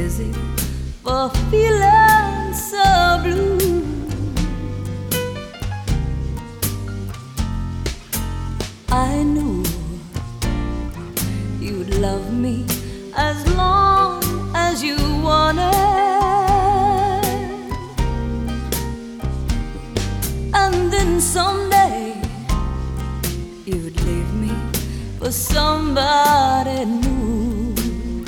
crazy for feeling so blue. I knew you'd love me as long as you wanted, and then someday you'd leave me for somebody new.